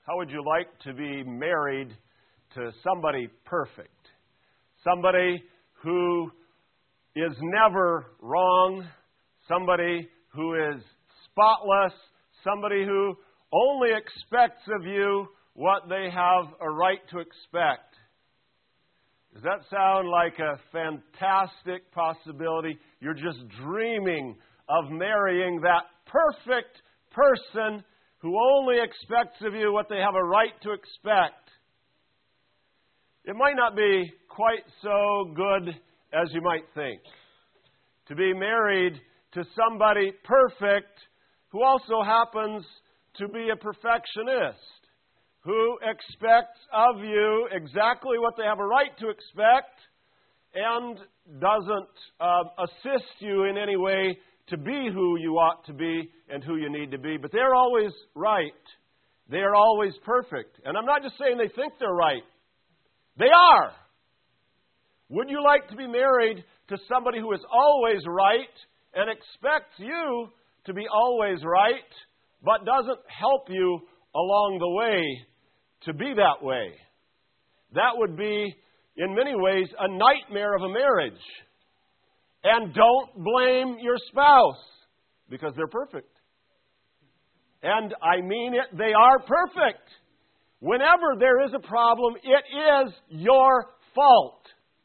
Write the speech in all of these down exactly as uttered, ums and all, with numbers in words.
How would you like to be married to somebody perfect? Somebody who is never wrong, somebody who is spotless, somebody who only expects of you what they have a right to expect. Does that sound like a fantastic possibility? You're just dreaming of marrying that perfect person who only expects of you what they have a right to expect. It might not be quite so good as you might think. To be married to somebody perfect who also happens to be a perfectionist, who expects of you exactly what they have a right to expect and doesn't uh, assist you in any way to be who you ought to be and who you need to be. But they're always right. They are always perfect. And I'm not just saying they think they're right. They are. Would you like to be married to somebody who is always right and expects you to be always right, but doesn't help you along the way to be that way? That would be, in many ways, a nightmare of a marriage. And don't blame your spouse, because they're perfect. And I mean it, they are perfect. Whenever there is a problem, it is your fault.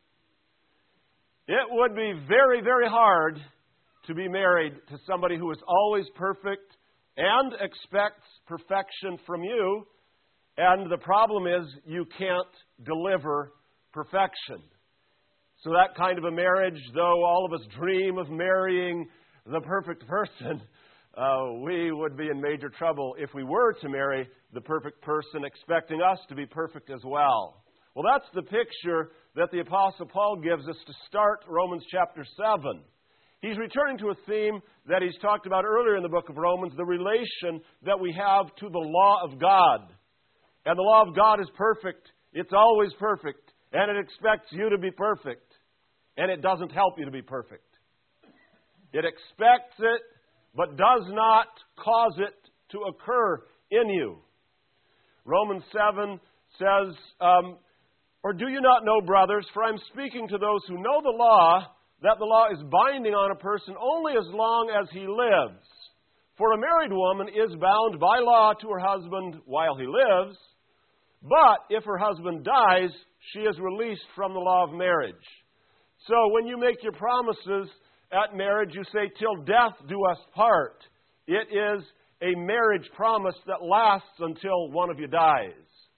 It would be very, very hard to be married to somebody who is always perfect and expects perfection from you. And the problem is you can't deliver perfection. So that kind of a marriage, though all of us dream of marrying the perfect person, uh, we would be in major trouble if we were to marry the perfect person, expecting us to be perfect as well. Well, that's the picture that the Apostle Paul gives us to start Romans chapter seven. He's returning to a theme that he's talked about earlier in the book of Romans, the relation that we have to the law of God. And the law of God is perfect. It's always perfect. And it expects you to be perfect. And it doesn't help you to be perfect. It expects it, but does not cause it to occur in you. Romans seven says, um, or do you not know, brothers, for I'm speaking to those who know the law, that the law is binding on a person only as long as he lives. For a married woman is bound by law to her husband while he lives, but if her husband dies, she is released from the law of marriage. So when you make your promises at marriage, you say, till death do us part. It is a marriage promise that lasts until one of you dies.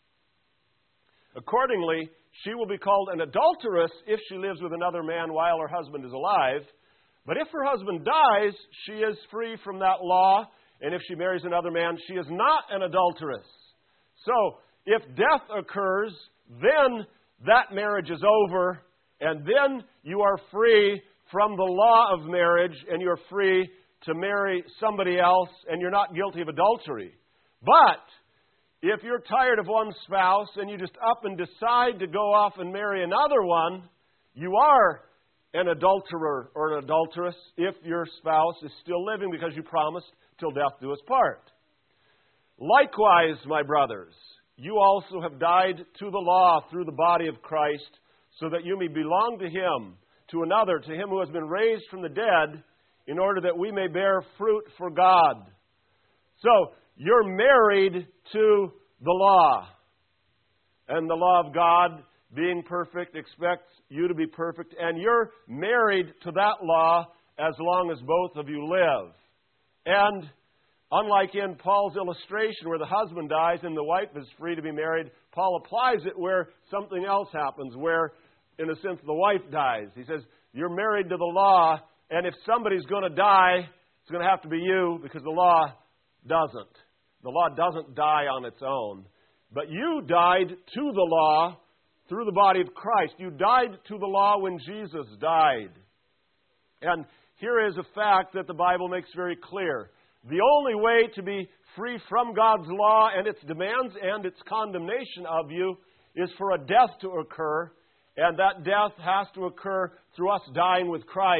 Accordingly, she will be called an adulteress if she lives with another man while her husband is alive. But if her husband dies, she is free from that law. And if she marries another man, she is not an adulteress. So, if death occurs, then that marriage is over. And then you are free from the law of marriage. And you're free to marry somebody else. And you're not guilty of adultery. But if you're tired of one spouse and you just up and decide to go off and marry another one, you are an adulterer or an adulteress if your spouse is still living because you promised till death do us part. Likewise, my brothers, you also have died to the law through the body of Christ, so that you may belong to Him, to another, to Him who has been raised from the dead, in order that we may bear fruit for God. So, you're married to the law. And the law of God, being perfect, expects you to be perfect. And you're married to that law as long as both of you live. And unlike in Paul's illustration where the husband dies and the wife is free to be married, Paul applies it where something else happens, where, in a sense, the wife dies. He says, you're married to the law, and if somebody's going to die, it's going to have to be you, because the law doesn't. The law doesn't die on its own. But you died to the law through the body of Christ. You died to the law when Jesus died. And here is a fact that the Bible makes very clear. The only way to be free from God's law and its demands and its condemnation of you is for a death to occur. And that death has to occur through us dying with Christ.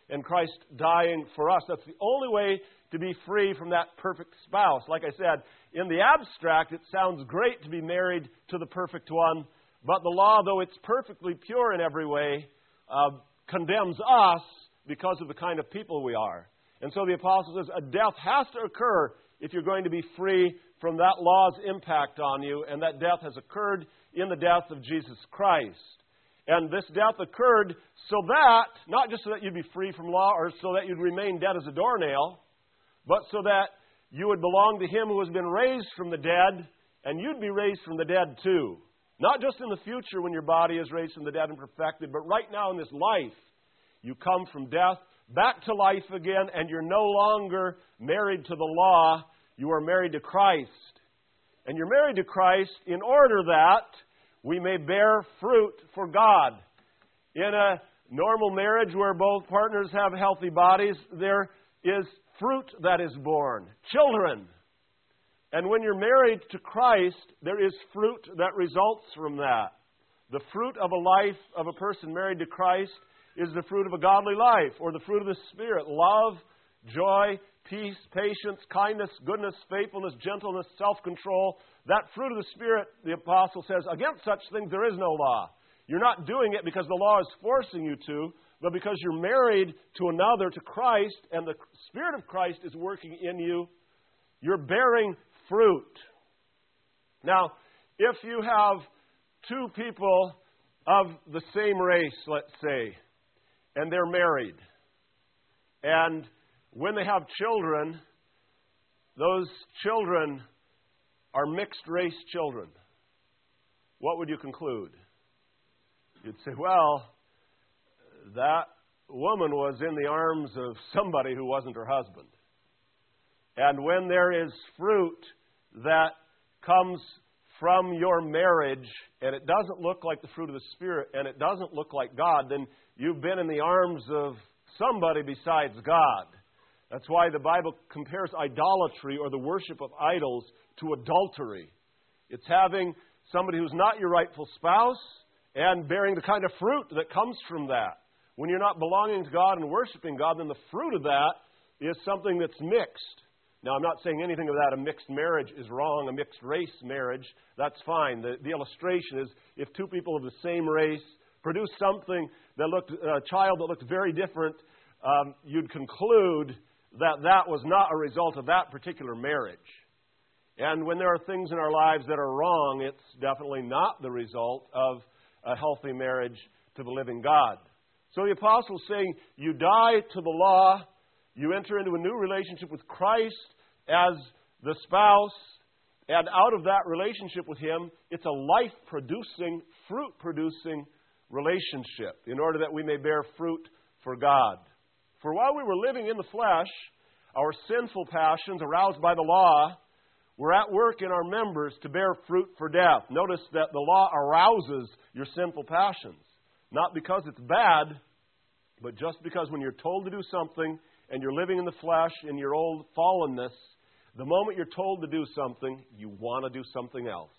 and Christ dying for us. That's the only way to be free from that perfect spouse. Like I said, in the abstract, it sounds great to be married to the perfect one, but the law, though it's perfectly pure in every way, uh, condemns us because of the kind of people we are. And so the apostle says a death has to occur if you're going to be free from that law's impact on you, and that death has occurred in the death of Jesus Christ. And this death occurred so that, not just so that you'd be free from law or so that you'd remain dead as a doornail, but so that you would belong to Him who has been raised from the dead, and you'd be raised from the dead too. Not just in the future when your body is raised from the dead and perfected, but right now in this life, you come from death back to life again, and you're no longer married to the law. You are married to Christ. And you're married to Christ in order that we may bear fruit for God. In a normal marriage where both partners have healthy bodies, there is fruit that is born, children. And when you're married to Christ, there is fruit that results from that. The fruit of a life of a person married to Christ is the fruit of a godly life, or the fruit of the Spirit: love, joy, peace, patience, kindness, goodness, faithfulness, gentleness, self-control. That fruit of the Spirit, the apostle says, against such things there is no law. You're not doing it because the law is forcing you to, but because you're married to another, to Christ, and the Spirit of Christ is working in you. You're bearing fruit. Now, if you have two people of the same race, let's say, and they're married, and when they have children, those children are mixed-race children, what would you conclude? You'd say, well, that woman was in the arms of somebody who wasn't her husband. And when there is fruit that comes from your marriage, and it doesn't look like the fruit of the Spirit, and it doesn't look like God, then you've been in the arms of somebody besides God. That's why the Bible compares idolatry, or the worship of idols, to adultery. It's having somebody who's not your rightful spouse and bearing the kind of fruit that comes from that. When you're not belonging to God and worshiping God, then the fruit of that is something that's mixed. Now, I'm not saying anything of that. A mixed marriage is wrong. A mixed race marriage, that's fine. The, the illustration is if two people of the same race produce something that looked, a child that looked very different, um, you'd conclude that that was not a result of that particular marriage. And when there are things in our lives that are wrong, it's definitely not the result of a healthy marriage to the living God. So the apostle is saying, you die to the law, you enter into a new relationship with Christ as the spouse, and out of that relationship with Him, it's a life-producing, fruit-producing relationship in order that we may bear fruit for God. For while we were living in the flesh, our sinful passions aroused by the law were at work in our members to bear fruit for death. Notice that the law arouses your sinful passions, not because it's bad, but just because when you're told to do something and you're living in the flesh in your old fallenness, the moment you're told to do something, you want to do something else.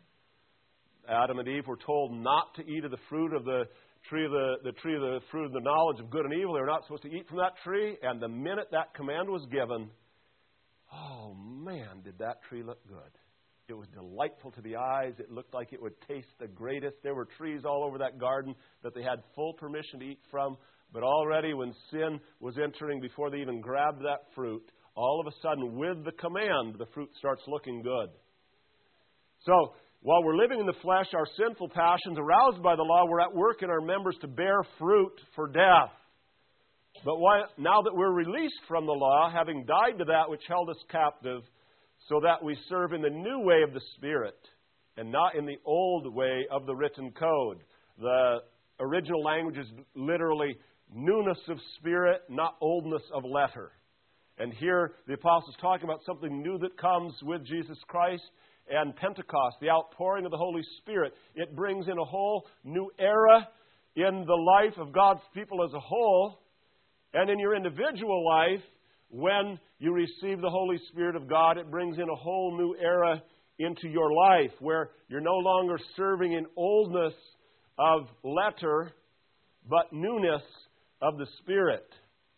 Adam and Eve were told not to eat of the fruit of the tree of the, the tree of the fruit of the knowledge of good and evil. They were not supposed to eat from that tree, and the minute that command was given, oh man, did that tree look good. It was delightful to the eyes. It looked like it would taste the greatest. There were trees all over that garden that they had full permission to eat from. But already when sin was entering, before they even grabbed that fruit, all of a sudden, with the command, the fruit starts looking good. So, while we're living in the flesh, our sinful passions aroused by the law were at work in our members to bear fruit for death. But why, now that we're released from the law, having died to that which held us captive, so that we serve in the new way of the Spirit and not in the old way of the written code. The original language is literally newness of spirit, not oldness of letter. And here the apostle is talking about something new that comes with Jesus Christ and Pentecost, the outpouring of the Holy Spirit. It brings in a whole new era in the life of God's people as a whole, and in your individual life. When you receive the Holy Spirit of God, it brings in a whole new era into your life where you're no longer serving in oldness of letter, but newness of the Spirit.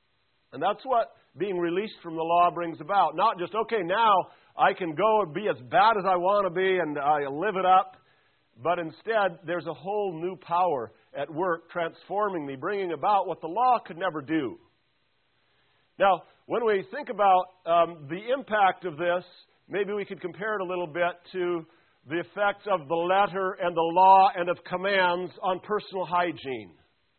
And that's what being released from the law brings about. Not just, okay, now I can go and be as bad as I want to be and I live it up. But instead, there's a whole new power at work transforming me, bringing about what the law could never do. Now, when we think about um, the impact of this, maybe we could compare it a little bit to the effects of the letter and the law and of commands on personal hygiene.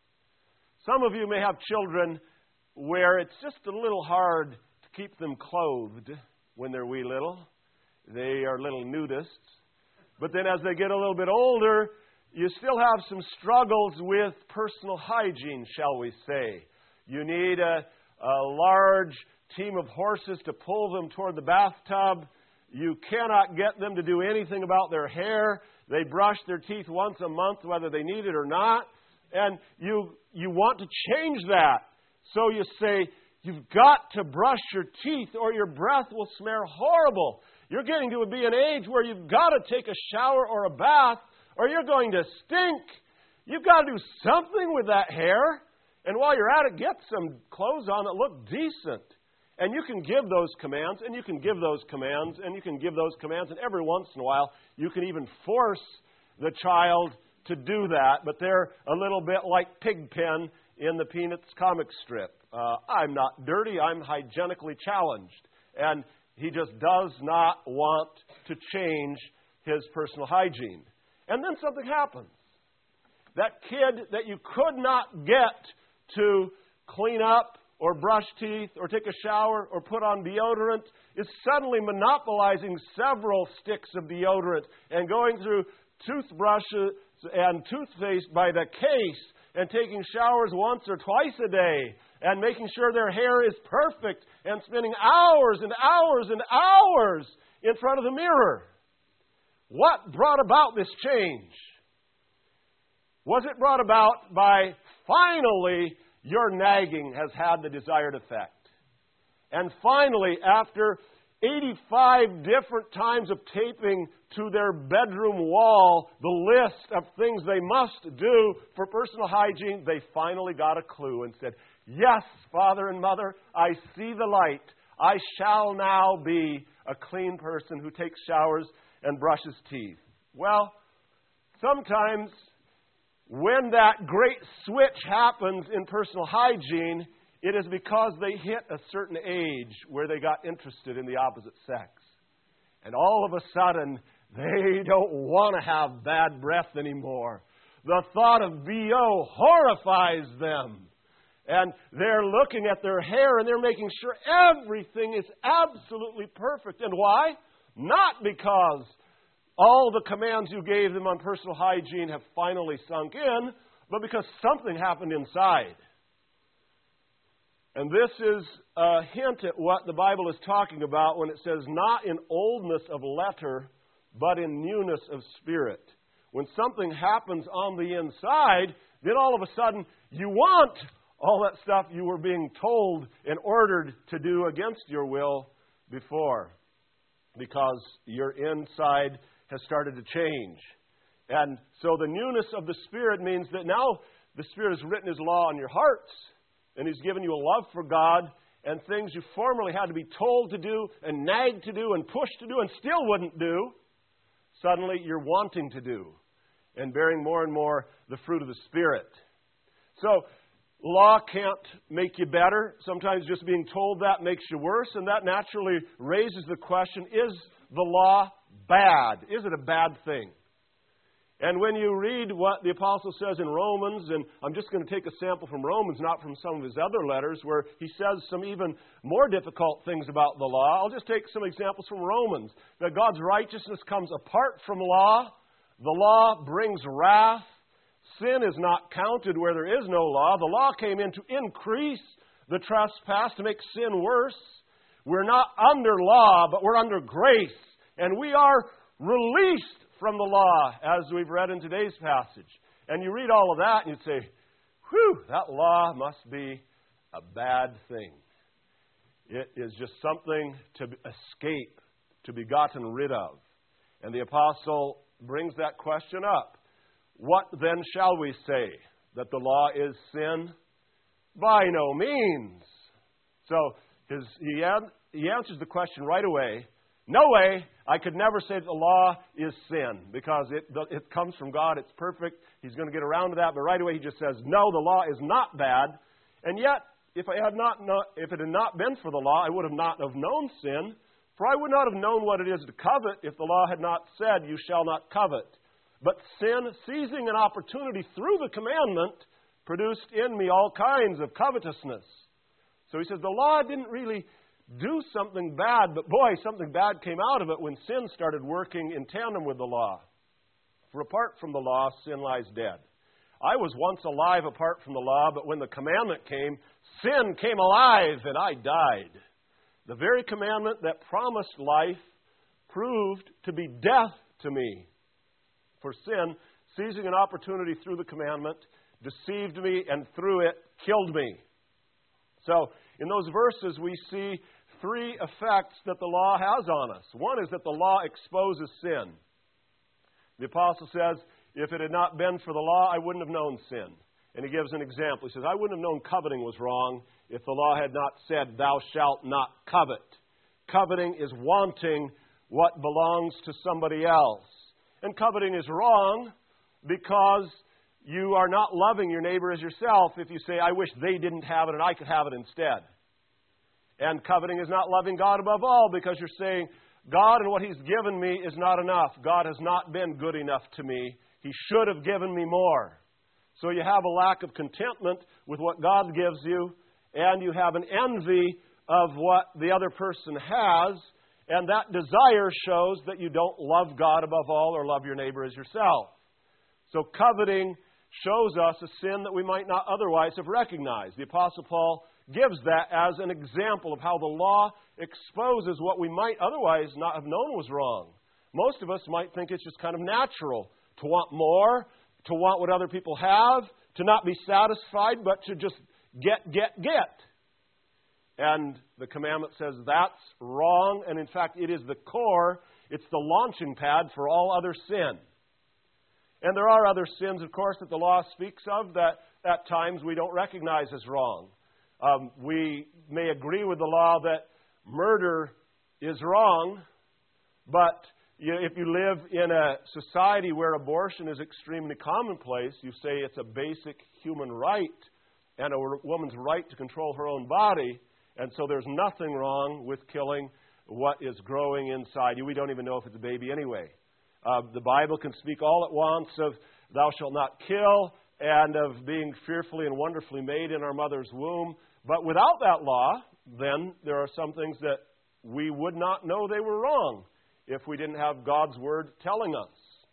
Some of you may have children where it's just a little hard to keep them clothed when they're wee little. They are little nudists. But then as they get a little bit older, you still have some struggles with personal hygiene, shall we say. You need a, a large team of horses to pull them toward the bathtub. You cannot get them to do anything about their hair. They brush their teeth once a month, whether they need it or not. And you you want to change that. So you say, you've got to brush your teeth or your breath will smell horrible. You're getting to be an age where you've got to take a shower or a bath or you're going to stink. You've got to do something with that hair. And while you're at it, get some clothes on that look decent. And you can give those commands, and you can give those commands, and you can give those commands. And every once in a while, you can even force the child to do that. But they're a little bit like Pigpen in the Peanuts comic strip. Uh, I'm not dirty. I'm hygienically challenged. And he just does not want to change his personal hygiene. And then something happens. That kid that you could not get to clean up or brush teeth or take a shower or put on deodorant is suddenly monopolizing several sticks of deodorant and going through toothbrushes and toothpaste by the case and taking showers once or twice a day and making sure their hair is perfect and spending hours and hours and hours in front of the mirror. What brought about this change? Was it brought about by finally your nagging has had the desired effect? And finally, after eighty-five different times of taping to their bedroom wall the list of things they must do for personal hygiene, they finally got a clue and said, yes, Father and Mother, I see the light. I shall now be a clean person who takes showers and brushes teeth. Well, sometimes when that great switch happens in personal hygiene, it is because they hit a certain age where they got interested in the opposite sex. And all of a sudden, they don't want to have bad breath anymore. The thought of B O horrifies them. And they're looking at their hair and they're making sure everything is absolutely perfect. And why? Not because all the commands you gave them on personal hygiene have finally sunk in, but because something happened inside. And this is a hint at what the Bible is talking about when it says, not in oldness of letter, but in newness of spirit. When something happens on the inside, then all of a sudden you want all that stuff you were being told and ordered to do against your will before, because your inside has started to change. And so the newness of the Spirit means that now the Spirit has written His law on your hearts, and He's given you a love for God, and things you formerly had to be told to do and nagged to do and pushed to do and still wouldn't do, suddenly you're wanting to do and bearing more and more the fruit of the Spirit. So law can't make you better. Sometimes just being told that makes you worse, and that naturally raises the question, is the law bad? Is it a bad thing? And when you read what the apostle says in Romans, and I'm just going to take a sample from Romans, not from some of his other letters, where he says some even more difficult things about the law. I'll just take some examples from Romans. That God's righteousness comes apart from law. The law brings wrath. Sin is not counted where there is no law. The law came in to increase the trespass, to make sin worse. We're not under law, but we're under grace. And we are released from the law, as we've read in today's passage. And you read all of that, and you'd say, whew, that law must be a bad thing. It is just something to escape, to be gotten rid of. And the apostle brings that question up. What then shall we say? That the law is sin? By no means. So his, he, an, he answers the question right away. No way, I could never say that the law is sin because it, it comes from God, it's perfect. He's going to get around to that, but right away he just says, no, the law is not bad. And yet, if, I had not, if it had not been for the law, I would have not have known sin, for I would not have known what it is to covet if the law had not said, you shall not covet. But sin, seizing an opportunity through the commandment, produced in me all kinds of covetousness. So he says, the law didn't really do something bad, but boy, something bad came out of it when sin started working in tandem with the law. For apart from the law, sin lies dead. I was once alive apart from the law, but when the commandment came, sin came alive and I died. The very commandment that promised life proved to be death to me. For sin, seizing an opportunity through the commandment, deceived me and through it killed me. So, in those verses we see three effects that the law has on us. One is that the law exposes sin. The apostle says, if it had not been for the law, I wouldn't have known sin. And he gives an example. He says, I wouldn't have known coveting was wrong if the law had not said, thou shalt not covet. Coveting is wanting what belongs to somebody else. And coveting is wrong because you are not loving your neighbor as yourself if you say, I wish they didn't have it and I could have it instead. And coveting is not loving God above all because you're saying, God and what He's given me is not enough. God has not been good enough to me. He should have given me more. So you have a lack of contentment with what God gives you, and you have an envy of what the other person has, and that desire shows that you don't love God above all or love your neighbor as yourself. So coveting shows us a sin that we might not otherwise have recognized. The Apostle Paul gives that as an example of how the law exposes what we might otherwise not have known was wrong. Most of us might think it's just kind of natural to want more, to want what other people have, to not be satisfied, but to just get, get, get. And the commandment says that's wrong, and in fact it is the core, it's the launching pad for all other sin. And there are other sins, of course, that the law speaks of that at times we don't recognize as wrong. Um, we may agree with the law that murder is wrong, but you, if you live in a society where abortion is extremely commonplace, you say it's a basic human right and a woman's right to control her own body, and so there's nothing wrong with killing what is growing inside you. We don't even know if it's a baby anyway. Uh, the Bible can speak all at once of thou shalt not kill and of being fearfully and wonderfully made in our mother's womb. But without that law, then there are some things that we would not know they were wrong if we didn't have God's Word telling us.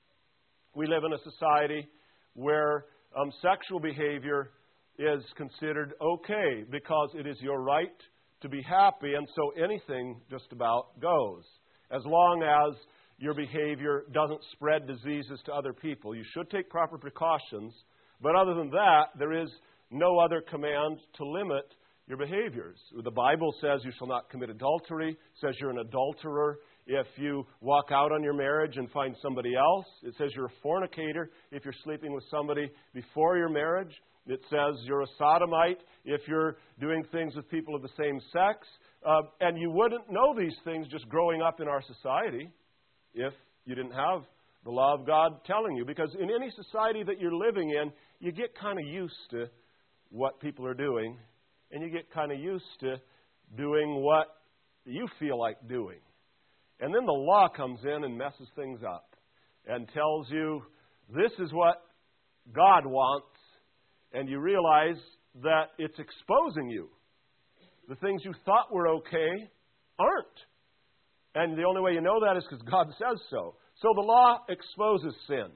We live in a society where um, sexual behavior is considered okay because it is your right to be happy, and so anything just about goes, as long as your behavior doesn't spread diseases to other people. You should take proper precautions, but other than that, there is no other command to limit your behaviors. The Bible says you shall not commit adultery, says you're an adulterer if you walk out on your marriage and find somebody else. It says you're a fornicator if you're sleeping with somebody before your marriage. It says you're a sodomite if you're doing things with people of the same sex. Uh, and you wouldn't know these things just growing up in our society if you didn't have the law of God telling you. Because in any society that you're living in, you get kind of used to what people are doing, and you get kind of used to doing what you feel like doing. And then the law comes in and messes things up and tells you this is what God wants, and you realize that it's exposing you. The things you thought were okay aren't. And the only way you know that is because God says so. So the law exposes sin.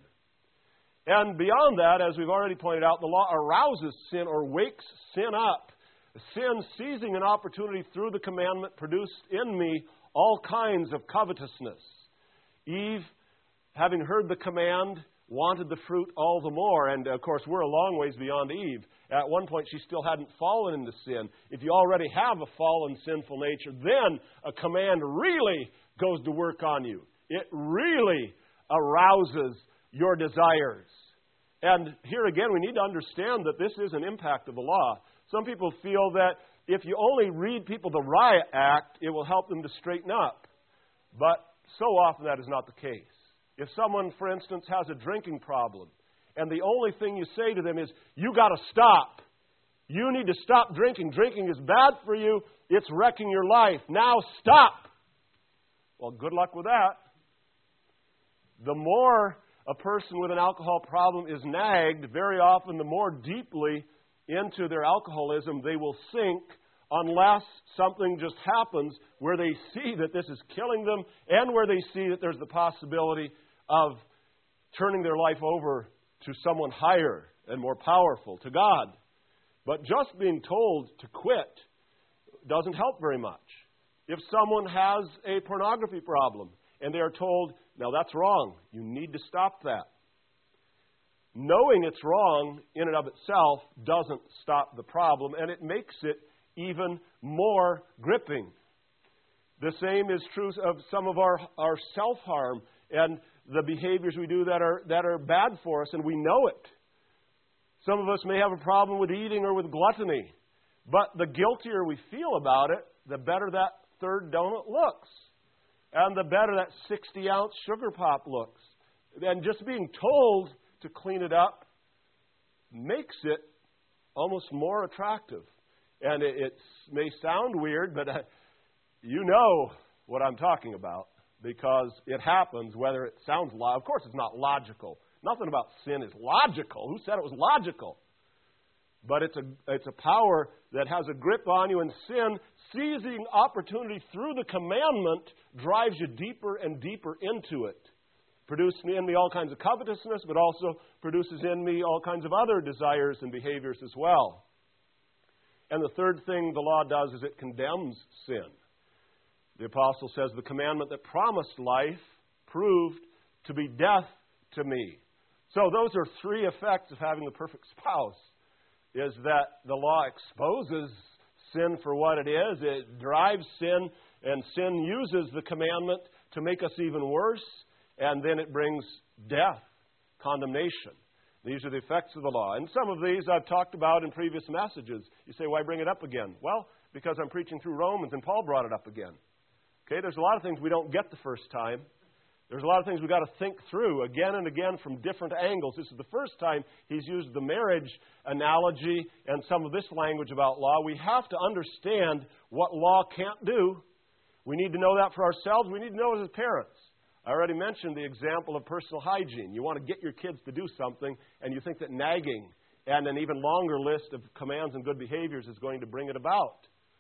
And beyond that, as we've already pointed out, the law arouses sin or wakes sin up. Sin, seizing an opportunity through the commandment, produced in me all kinds of covetousness. Eve, having heard the command, wanted the fruit all the more. And, of course, we're a long ways beyond Eve. At one point, she still hadn't fallen into sin. If you already have a fallen, sinful nature, then a command really goes to work on you. It really arouses your desires. And here again, we need to understand that this is an impact of the law. Some people feel that if you only read people the riot act, it will help them to straighten up. But so often that is not the case. If someone, for instance, has a drinking problem, and the only thing you say to them is, you got to stop. You need to stop drinking. Drinking is bad for you. It's wrecking your life. Now stop. Well, good luck with that. The more a person with an alcohol problem is nagged, very often the more deeply into their alcoholism they will sink, unless something just happens where they see that this is killing them and where they see that there's the possibility of turning their life over to someone higher and more powerful, to God. But just being told to quit doesn't help very much. If someone has a pornography problem and they are told, now that's wrong, you need to stop that. Knowing it's wrong in and of itself doesn't stop the problem, and it makes it even more gripping. The same is true of some of our, our self-harm and the behaviors we do that are, that are bad for us, and we know it. Some of us may have a problem with eating or with gluttony, but the guiltier we feel about it, the better that third donut looks, and the better that sixty-ounce sugar pop looks. And just being told to clean it up makes it almost more attractive. And it, it may sound weird, but uh, you know what I'm talking about, because it happens whether it sounds logical. Of course, it's not logical. Nothing about sin is logical. Who said it was logical? But it's a, it's a power that has a grip on you, and sin, seizing opportunity through the commandment, drives you deeper and deeper into it. Produces in me all kinds of covetousness, but also produces in me all kinds of other desires and behaviors as well. And the third thing the law does is it condemns sin. The apostle says, the commandment that promised life proved to be death to me. So those are three effects of having the perfect spouse, is that the law exposes sin for what it is. It drives sin, and sin uses the commandment to make us even worse, and then it brings death, condemnation. These are the effects of the law. And some of these I've talked about in previous messages. You say, why bring it up again? Well, because I'm preaching through Romans, and Paul brought it up again. Okay, there's a lot of things we don't get the first time. There's a lot of things we've got to think through again and again from different angles. This is the first time he's used the marriage analogy and some of this language about law. We have to understand what law can't do. We need to know that for ourselves. We need to know it as parents. I already mentioned the example of personal hygiene. You want to get your kids to do something, and you think that nagging and an even longer list of commands and good behaviors is going to bring it about.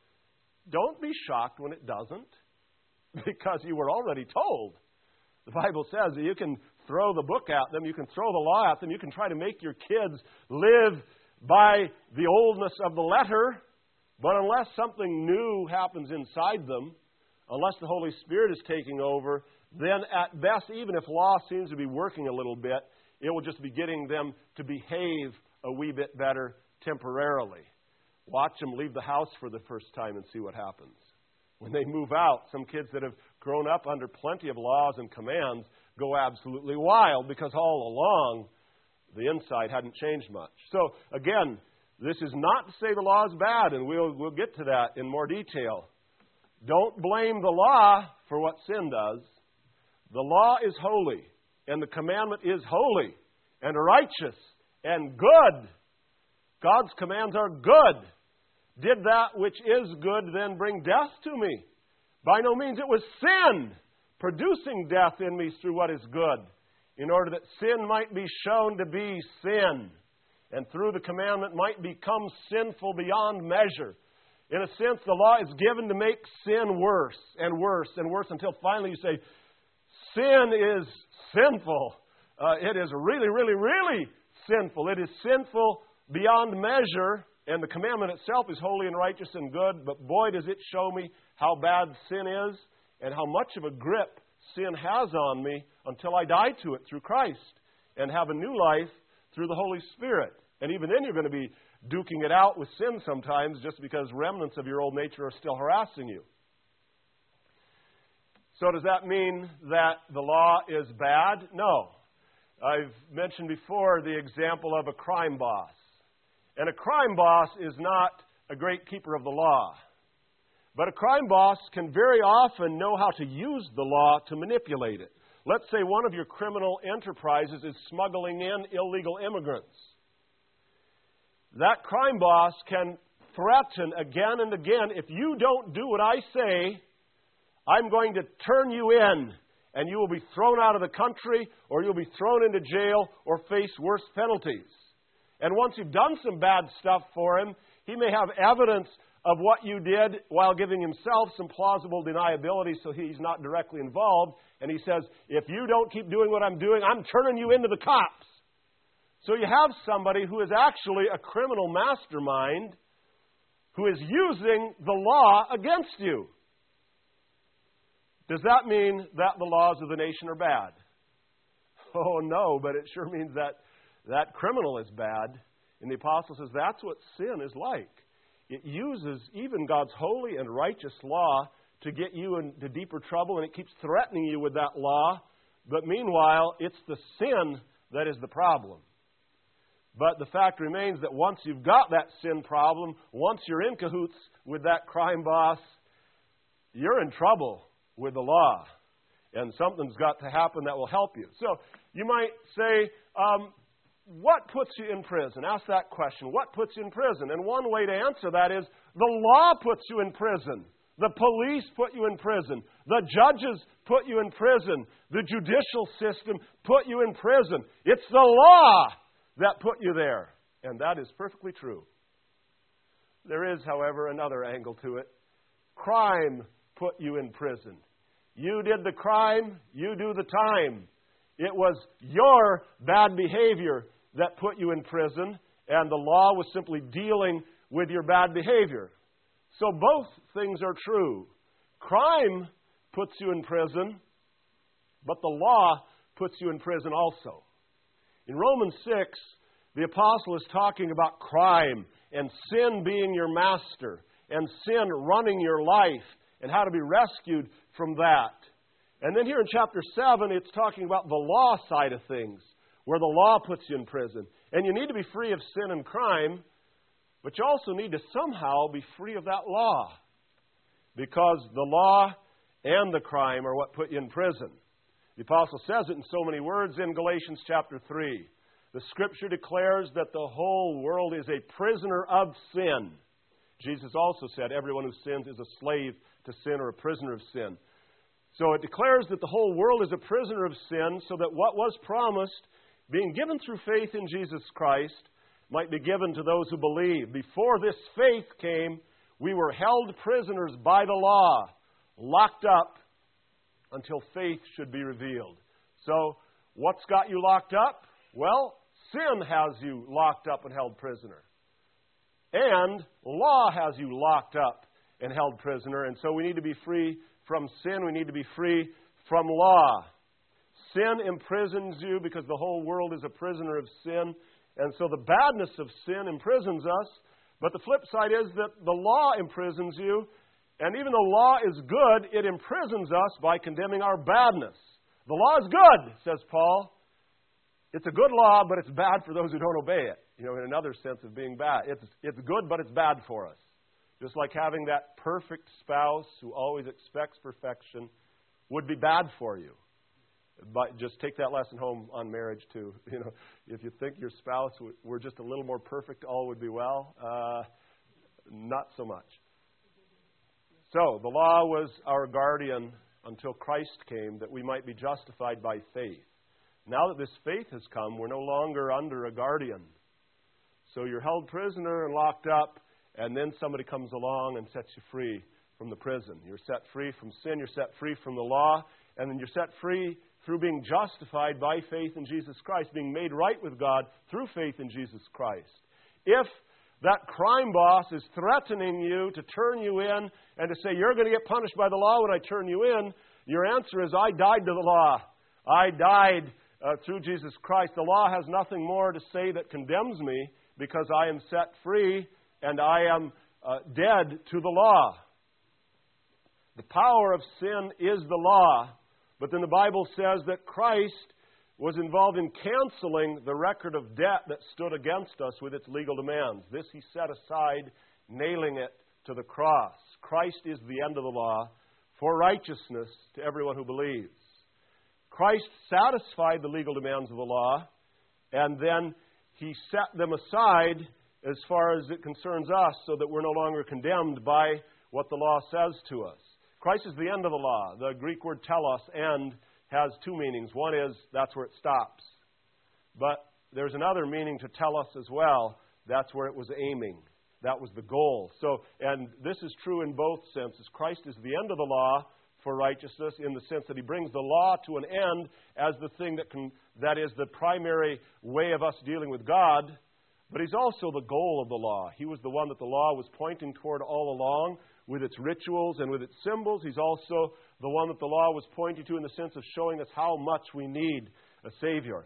Don't be shocked when it doesn't, because you were already told. The Bible says that you can throw the book at them, you can throw the law at them, you can try to make your kids live by the oldness of the letter, but unless something new happens inside them, unless the Holy Spirit is taking over, then at best, even if law seems to be working a little bit, it will just be getting them to behave a wee bit better temporarily. Watch them leave the house for the first time and see what happens. When they move out, some kids that have grown up under plenty of laws and commands go absolutely wild, because all along the inside hadn't changed much. So again, this is not to say the law is bad, and we'll, we'll get to that in more detail. Don't blame the law for what sin does. The law is holy, and the commandment is holy and righteous and good. God's commands are good. Did that which is good then bring death to me? By no means. It was sin producing death in me through what is good, in order that sin might be shown to be sin, and through the commandment might become sinful beyond measure. In a sense, the law is given to make sin worse and worse and worse, until finally you say, sin is sinful. Uh, it is really, really, really sinful. It is sinful beyond measure. And the commandment itself is holy and righteous and good, but boy, does it show me how bad sin is and how much of a grip sin has on me until I die to it through Christ and have a new life through the Holy Spirit. And even then you're going to be duking it out with sin sometimes, just because remnants of your old nature are still harassing you. So does that mean that the law is bad? No. I've mentioned before the example of a crime boss. And a crime boss is not a great keeper of the law. But a crime boss can very often know how to use the law to manipulate it. Let's say one of your criminal enterprises is smuggling in illegal immigrants. That crime boss can threaten again and again, if you don't do what I say, I'm going to turn you in, and you will be thrown out of the country, or you'll be thrown into jail, or face worse penalties. And once you've done some bad stuff for him, he may have evidence of what you did while giving himself some plausible deniability so he's not directly involved. And he says, if you don't keep doing what I'm doing, I'm turning you into the cops. So you have somebody who is actually a criminal mastermind who is using the law against you. Does that mean that the laws of the nation are bad? Oh, no, but it sure means that that criminal is bad. And the apostle says that's what sin is like. It uses even God's holy and righteous law to get you into deeper trouble, and it keeps threatening you with that law. But meanwhile, it's the sin that is the problem. But the fact remains that once you've got that sin problem, once you're in cahoots with that crime boss, you're in trouble with the law. And something's got to happen that will help you. So you might say, um, what puts you in prison? Ask that question. What puts you in prison? And one way to answer that is the law puts you in prison. The police put you in prison. The judges put you in prison. The judicial system put you in prison. It's the law that put you there. And that is perfectly true. There is, however, another angle to it. Crime put you in prison. You did the crime, you do the time. It was your bad behavior that put you in prison, and the law was simply dealing with your bad behavior. So both things are true. Crime puts you in prison, but the law puts you in prison also. In Romans six, the apostle is talking about crime and sin being your master and sin running your life and how to be rescued from that. And then here in chapter seven, it's talking about the law side of things, where the law puts you in prison. And you need to be free of sin and crime, but you also need to somehow be free of that law, because the law and the crime are what put you in prison. The apostle says it in so many words in Galatians chapter three. The Scripture declares that the whole world is a prisoner of sin. Jesus also said everyone who sins is a slave to sin or a prisoner of sin. So it declares that the whole world is a prisoner of sin, so that what was promised, being given through faith in Jesus Christ, might be given to those who believe. Before this faith came, we were held prisoners by the law, locked up until faith should be revealed. So, what's got you locked up? Well, sin has you locked up and held prisoner. And law has you locked up and held prisoner. And so we need to be free from sin. We need to be free from law. Sin imprisons you because the whole world is a prisoner of sin. And so the badness of sin imprisons us. But the flip side is that the law imprisons you. And even though law is good, it imprisons us by condemning our badness. The law is good, says Paul. It's a good law, but it's bad for those who don't obey it. You know, in another sense of being bad. It's, it's good, but it's bad for us. Just like having that perfect spouse who always expects perfection would be bad for you. But just take that lesson home on marriage, too. You know, if you think your spouse were just a little more perfect, all would be well. Uh, not so much. So, the law was our guardian until Christ came, that we might be justified by faith. Now that this faith has come, we're no longer under a guardian. So you're held prisoner and locked up, and then somebody comes along and sets you free from the prison. You're set free from sin, you're set free from the law, and then you're set free through being justified by faith in Jesus Christ, being made right with God through faith in Jesus Christ. If that crime boss is threatening you to turn you in and to say, you're going to get punished by the law when I turn you in, your answer is, I died to the law. I died uh, through Jesus Christ. The law has nothing more to say that condemns me, because I am set free and I am uh, dead to the law. The power of sin is the law, but then the Bible says that Christ was involved in canceling the record of debt that stood against us with its legal demands. This He set aside, nailing it to the cross. Christ is the end of the law for righteousness to everyone who believes. Christ satisfied the legal demands of the law, and then He set them aside as far as it concerns us so that we're no longer condemned by what the law says to us. Christ is the end of the law. The Greek word telos, end, has two meanings. One is that's where it stops. But there's another meaning to telos as well. That's where it was aiming. That was the goal. So, and this is true in both senses. Christ is the end of the law for righteousness in the sense that He brings the law to an end as the thing that can, that is the primary way of us dealing with God. But He's also the goal of the law. He was the one that the law was pointing toward all along with its rituals and with its symbols. He's also the one that the law was pointing to in the sense of showing us how much we need a Savior.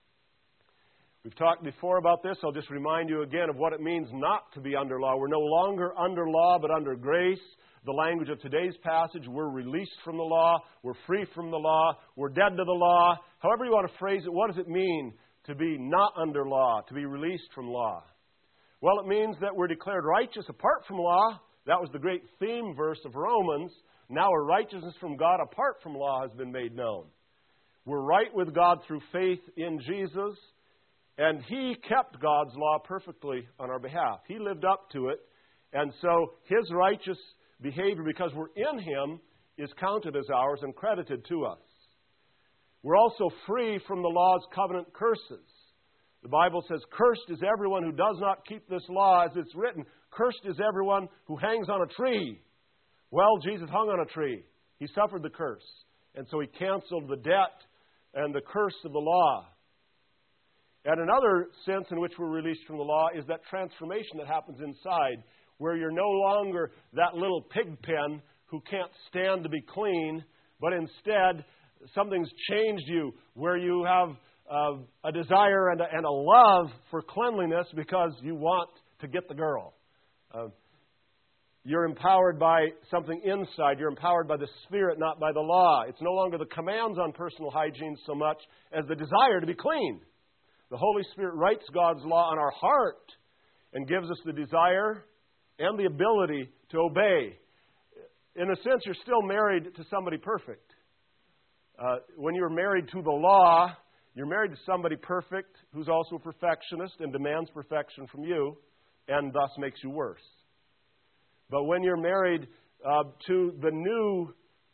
We've talked before about this. I'll just remind you again of what it means not to be under law. We're no longer under law, but under grace. The language of today's passage, we're released from the law. We're free from the law. We're dead to the law. However you want to phrase it, what does it mean to be not under law, to be released from law? Well, it means that we're declared righteous apart from law. That was the great theme verse of Romans. Now our righteousness from God apart from law has been made known. We're right with God through faith in Jesus. And He kept God's law perfectly on our behalf. He lived up to it. And so His righteous behavior, because we're in Him, is counted as ours and credited to us. We're also free from the law's covenant curses. The Bible says, "Cursed is everyone who does not keep this law as it's written. Cursed is everyone who hangs on a tree." Well, Jesus hung on a tree. He suffered the curse. And so He canceled the debt and the curse of the law. And another sense in which we're released from the law is that transformation that happens inside, where you're no longer that little pig pen who can't stand to be clean, but instead something's changed you, where you have uh, a desire and a, and a love for cleanliness because you want to get the girl. Uh, you're empowered by something inside. You're empowered by the Spirit, not by the law. It's no longer the commands on personal hygiene so much as the desire to be clean. The Holy Spirit writes God's law on our heart and gives us the desire and the ability to obey. In a sense, you're still married to somebody perfect. Uh, when you're married to the law, you're married to somebody perfect who's also a perfectionist and demands perfection from you and thus makes you worse. But when you're married uh, to the new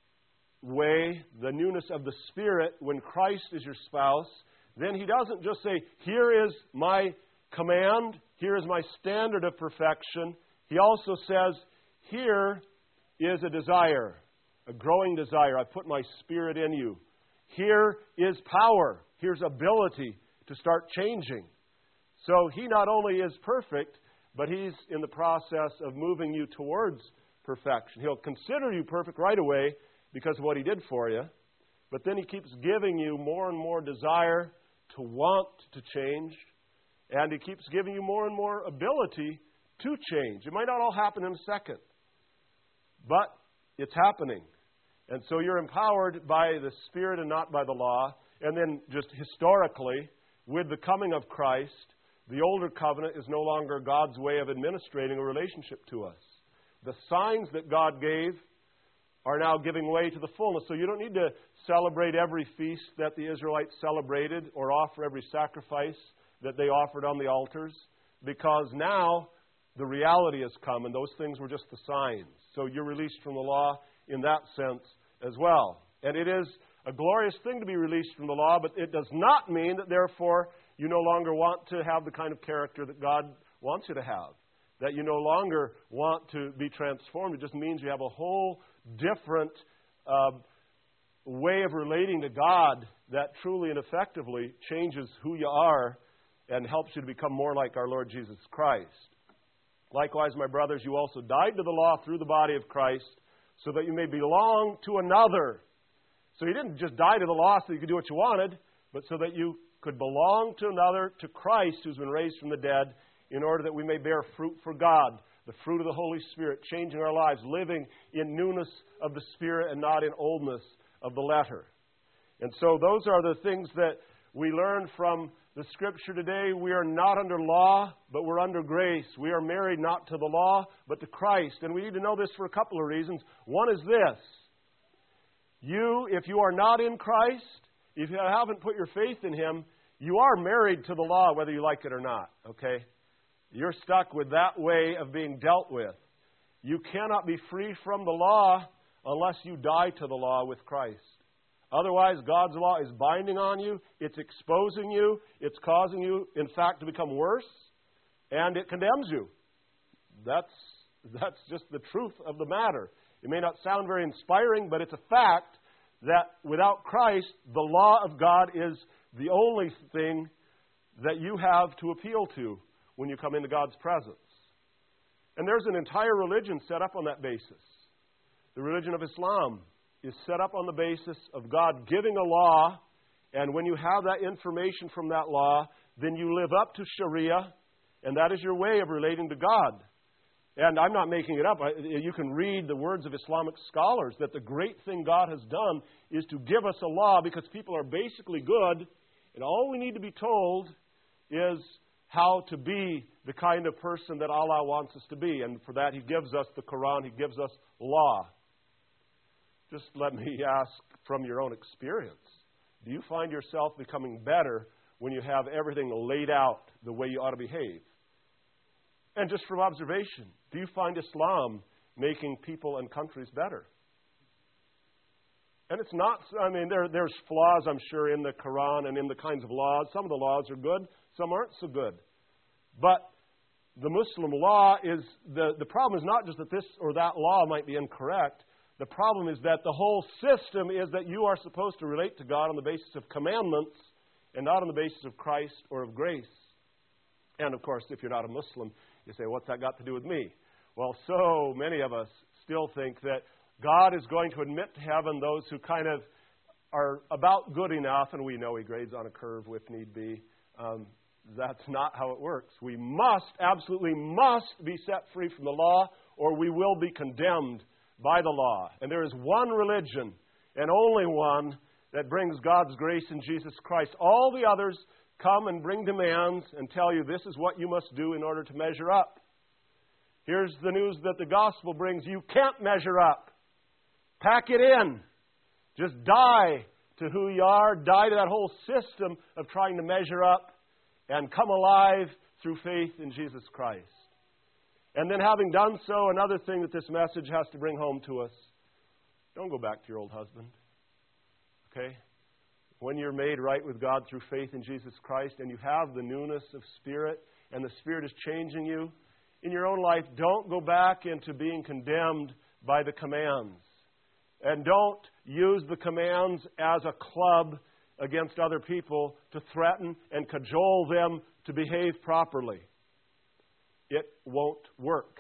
way, the newness of the Spirit, when Christ is your spouse, then He doesn't just say, "Here is my command, here is my standard of perfection." He also says, "Here is a desire, a growing desire. I put my Spirit in you. Here is power. Here's ability to start changing." So He not only is perfect, but He's in the process of moving you towards perfection. He'll consider you perfect right away because of what He did for you. But then He keeps giving you more and more desire to want to change. And He keeps giving you more and more ability to change. It might not all happen in a second, but it's happening. And so you're empowered by the Spirit and not by the law. And then just historically, with the coming of Christ, the older covenant is no longer God's way of administrating a relationship to us. The signs that God gave are now giving way to the fullness. So you don't need to celebrate every feast that the Israelites celebrated or offer every sacrifice that they offered on the altars, because now the reality has come and those things were just the signs. So you're released from the law in that sense as well. And it is a glorious thing to be released from the law, but it does not mean that therefore you no longer want to have the kind of character that God wants you to have, that you no longer want to be transformed. It just means you have a whole different uh, way of relating to God that truly and effectively changes who you are and helps you to become more like our Lord Jesus Christ. Likewise, my brothers, you also died to the law through the body of Christ so that you may belong to another. So you didn't just die to the law so you could do what you wanted, but so that you could belong to another, to Christ who's been raised from the dead, in order that we may bear fruit for God, the fruit of the Holy Spirit, changing our lives, living in newness of the Spirit and not in oldness of the letter. And so those are the things that we learn from the Scripture today, we are not under law, but we're under grace. We are married not to the law, but to Christ. And we need to know this for a couple of reasons. One is this. You, if you are not in Christ, if you haven't put your faith in Him, you are married to the law, whether you like it or not, okay? You're stuck with that way of being dealt with. You cannot be free from the law unless you die to the law with Christ. Otherwise, God's law is binding on you, it's exposing you, it's causing you, in fact, to become worse, and it condemns you. That's, that's just the truth of the matter. It may not sound very inspiring, but it's a fact that without Christ, the law of God is the only thing that you have to appeal to when you come into God's presence. And there's an entire religion set up on that basis. The religion of Islam is set up on the basis of God giving a law, and when you have that information from that law, then you live up to Sharia, and that is your way of relating to God. And I'm not making it up. You can read the words of Islamic scholars that the great thing God has done is to give us a law because people are basically good, and all we need to be told is how to be the kind of person that Allah wants us to be. And for that, He gives us the Quran, He gives us law. Just let me ask from your own experience, do you find yourself becoming better when you have everything laid out the way you ought to behave? And just from observation, do you find Islam making people and countries better? And it's not, I mean, there, there's flaws, I'm sure, in the Quran and in the kinds of laws. Some of the laws are good, some aren't so good. But the Muslim law is, the, the problem is not just that this or that law might be incorrect. The problem is that the whole system is that you are supposed to relate to God on the basis of commandments and not on the basis of Christ or of grace. And, of course, if you're not a Muslim, you say, what's that got to do with me? Well, so many of us still think that God is going to admit to heaven those who kind of are about good enough, and we know He grades on a curve if need be. Um, that's not how it works. We must, absolutely must be set free from the law, or we will be condemned by the law. And there is one religion, and only one, that brings God's grace in Jesus Christ. All the others come and bring demands and tell you this is what you must do in order to measure up. Here's the news that the gospel brings. You can't measure up. Pack it in. Just die to who you are. Die to that whole system of trying to measure up and come alive through faith in Jesus Christ. And then having done so, another thing that this message has to bring home to us, don't go back to your old husband. Okay? When you're made right with God through faith in Jesus Christ and you have the newness of Spirit and the Spirit is changing you, in your own life, don't go back into being condemned by the commands. And don't use the commands as a club against other people to threaten and cajole them to behave properly. It won't work.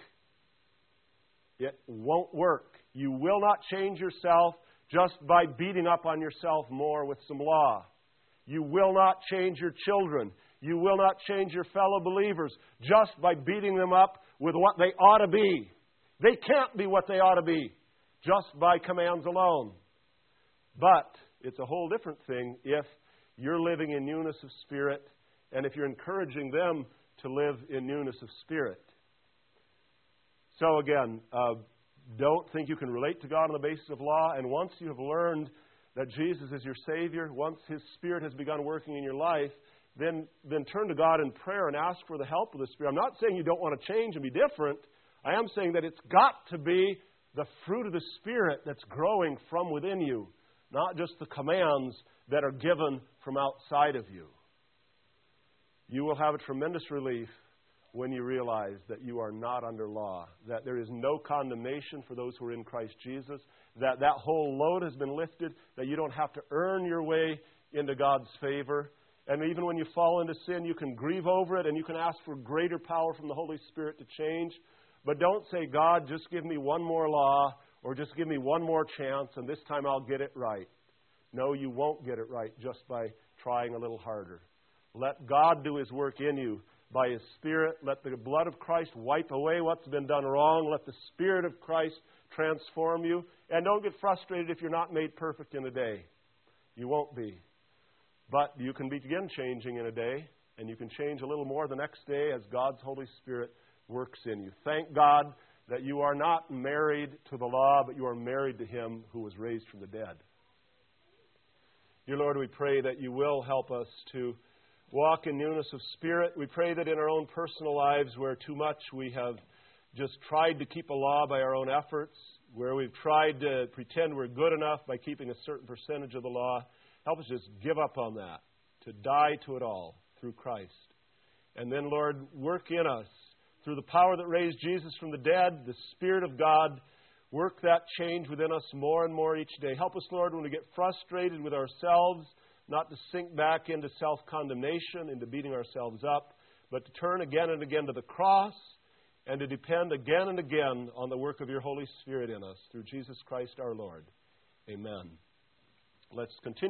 It won't work. You will not change yourself just by beating up on yourself more with some law. You will not change your children. You will not change your fellow believers just by beating them up with what they ought to be. They can't be what they ought to be just by commands alone. But it's a whole different thing if you're living in newness of spirit and if you're encouraging them to live in newness of spirit. So again, uh, don't think you can relate to God on the basis of law. And once you have learned that Jesus is your Savior, once His Spirit has begun working in your life, then, then turn to God in prayer and ask for the help of the Spirit. I'm not saying you don't want to change and be different. I am saying that it's got to be the fruit of the Spirit that's growing from within you, not just the commands that are given from outside of you. You will have a tremendous relief when you realize that you are not under law, that there is no condemnation for those who are in Christ Jesus, that that whole load has been lifted, that you don't have to earn your way into God's favor. And even when you fall into sin, you can grieve over it and you can ask for greater power from the Holy Spirit to change. But don't say, God, just give me one more law or just give me one more chance and this time I'll get it right. No, you won't get it right just by trying a little harder. Let God do His work in you by His Spirit. Let the blood of Christ wipe away what's been done wrong. Let the Spirit of Christ transform you. And don't get frustrated if you're not made perfect in a day. You won't be. But you can begin changing in a day, and you can change a little more the next day as God's Holy Spirit works in you. Thank God that you are not married to the law, but you are married to Him who was raised from the dead. Dear Lord, we pray that you will help us to walk in newness of spirit. We pray that in our own personal lives, where too much we have just tried to keep a law by our own efforts, where we've tried to pretend we're good enough by keeping a certain percentage of the law, help us just give up on that, to die to it all through Christ. And then, Lord, work in us through the power that raised Jesus from the dead, the Spirit of God. Work that change within us more and more each day. Help us, Lord, when we get frustrated with ourselves, not to sink back into self-condemnation, into beating ourselves up, but to turn again and again to the cross and to depend again and again on the work of your Holy Spirit in us through Jesus Christ our Lord. Amen. Let's continue.